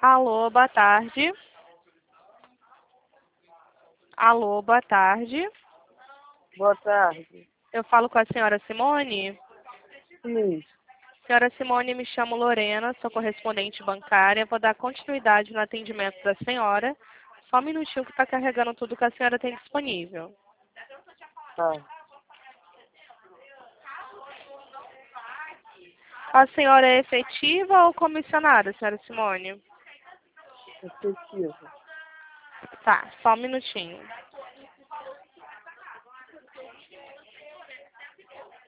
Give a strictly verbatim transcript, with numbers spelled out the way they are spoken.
Alô, boa tarde. Alô, boa tarde. Boa tarde. Eu falo com a senhora Simone? Sim. Senhora Simone, me chamo Lorena, sou correspondente bancária. Vou dar continuidade no atendimento da senhora. Só um minutinho que está carregando tudo que a senhora tem disponível. Tá. A senhora é efetiva ou comissionada, senhora Simone? Efetivo. Tá, só um minutinho.